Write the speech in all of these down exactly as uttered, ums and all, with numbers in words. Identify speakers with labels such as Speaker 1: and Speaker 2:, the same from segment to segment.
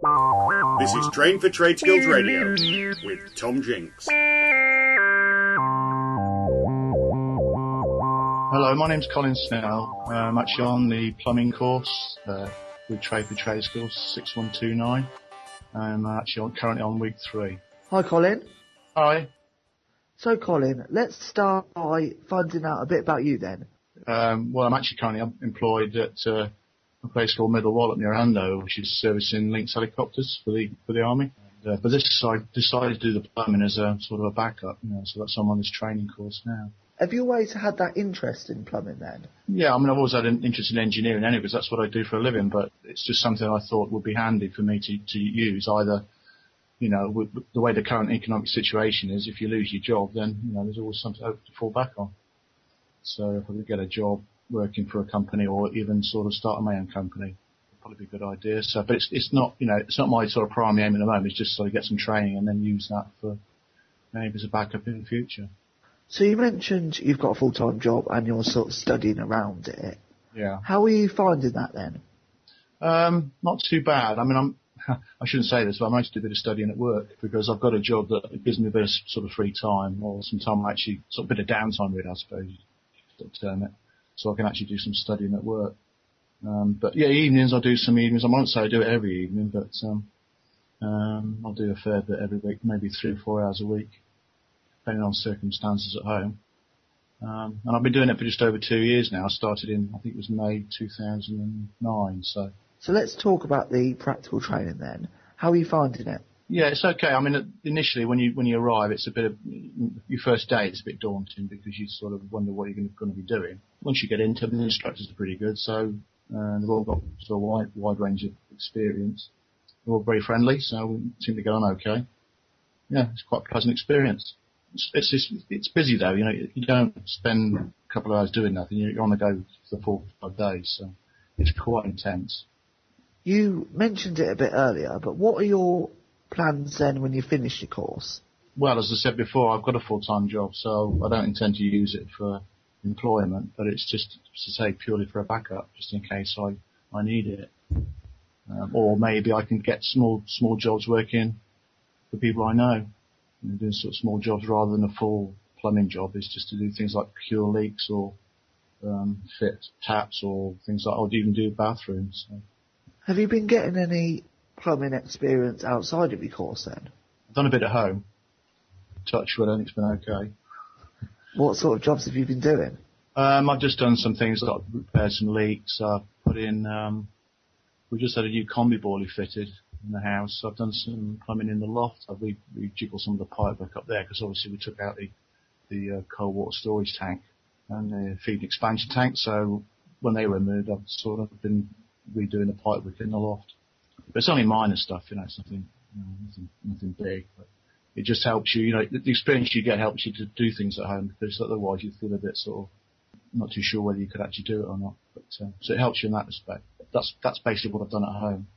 Speaker 1: This is Train for Trade Skills Radio with Tom Jinks.
Speaker 2: Hello, my name's Colin Snell. I'm actually on the plumbing course uh, with Trade for Trade Skills six one two nine. I'm actually on, currently on week three.
Speaker 3: Hi, Colin.
Speaker 2: Hi.
Speaker 3: So, Colin, let's start by finding out a bit about you then.
Speaker 2: Um, well, I'm actually currently employed at uh, a place called Middle Wallop near Andover, which is servicing Lynx helicopters for the for the Army. And, uh, but this, I decided to do the plumbing as a sort of a backup, you know, so that's I'm on this training course now.
Speaker 3: Have you always had that interest in plumbing then?
Speaker 2: Yeah, I mean, I've always had an interest in engineering anyway, because that's what I do for a living, but it's just something I thought would be handy for me to, to use, either, you know, with the way the current economic situation is, if you lose your job, then, you know, there's always something to fall back on. So if I could get a job working for a company or even sort of start my own company, it'd probably be a good idea. So, but it's, it's not, you know, it's not my sort of primary aim at the moment, it's just sort of get some training and then use that for maybe as a backup in the future.
Speaker 3: So you mentioned you've got a full-time job and you're sort of studying around it.
Speaker 2: Yeah.
Speaker 3: How are you finding that then?
Speaker 2: Um, not too bad. I mean, I'm, I shouldn't say this, but I managed to do a bit of studying at work because I've got a job that gives me a bit of sort of free time, or some time actually, sort of a bit of downtime really, I suppose, sort of term it. So I can actually do some studying at work. Um, but yeah, evenings I'll do some evenings. I won't say I do it every evening, but um, um, I'll do a fair bit every week, maybe three or four hours a week, depending on circumstances at home. Um, and I've been doing it for just over two years now. I started in, I think it was May two thousand nine, so.
Speaker 3: So let's talk about the practical training then. How are you finding it?
Speaker 2: Yeah, it's okay. I mean, initially when you when you arrive, it's a bit of, your first day it's a bit daunting because you sort of wonder what you're going to, going to be doing. Once you get into it, the instructors are pretty good, so uh, they've all got sort of a wide, wide range of experience. They're all very friendly, so we seem to get on okay. Yeah, it's quite a pleasant experience. It's, it's, it's, it's busy though, you know, you don't spend a couple of hours doing nothing, you're on the go for the four or five days, so it's quite intense.
Speaker 3: You mentioned it a bit earlier, but what are your plans then when you finish your course?
Speaker 2: Well, as I said before, I've got a full-time job, so I don't intend to use it for employment, but it's just to say purely for a backup, just in case I, I need it. Um, or maybe I can get small small jobs working for people I know. You know, doing sort of small jobs rather than a full plumbing job is just to do things like cure leaks or um, fit taps or things like, or even do bathrooms. So.
Speaker 3: Have you been getting any plumbing experience outside of your course then?
Speaker 2: I've done a bit at home. Touch wood, I think it's been okay.
Speaker 3: What sort of jobs have you been doing?
Speaker 2: Um, I've just done some things like repaired some leaks. I've put in, um, we just had a new combi boiler fitted in the house. I've done some plumbing in the loft. I've re- rejiggled some of the pipe work up there because obviously we took out the, the uh, cold water storage tank and the feed expansion tank. So when they were moved, I've sort of been redoing the pipe work in the loft. But it's only minor stuff, you know, it's nothing, you know, nothing, nothing big. But it just helps you, you know, the, the experience you get helps you to do things at home because otherwise you feel a bit sort of not too sure whether you could actually do it or not. But uh, so it helps you in that respect. That's that's basically what I've done at home.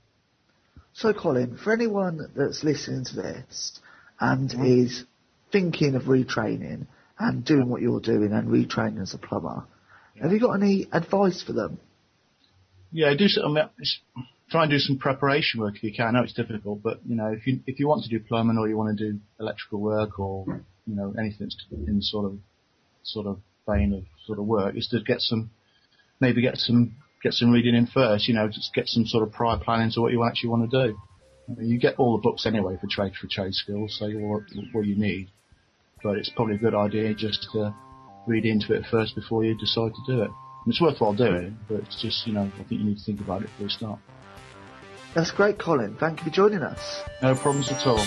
Speaker 3: So, Colin, for anyone that's listening to this and
Speaker 2: mm-hmm. is
Speaker 3: thinking of retraining and doing what you're doing and retraining as a plumber,
Speaker 2: yeah.
Speaker 3: have you got any advice for them?
Speaker 2: Yeah, do some, I mean, try and do some preparation work if you can. I know it's difficult, but you know, if you if you want to do plumbing or you want to do electrical work or you know anything in sort of sort of vein of sort of work, is to get some maybe get some get some reading in first. You know, just get some sort of prior planning to what you actually want to do. I mean, you get all the books anyway for trade for trade skills, so you're what, what you need. But it's probably a good idea just to read into it first before you decide to do it. It's worthwhile doing, but it's just, you know, I think you need to think about it before you start.
Speaker 3: That's great, Colin. Thank you for joining us.
Speaker 2: No problems at all.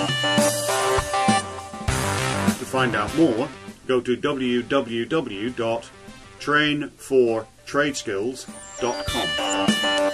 Speaker 1: To find out more, go to w w w dot train for trade skills dot com.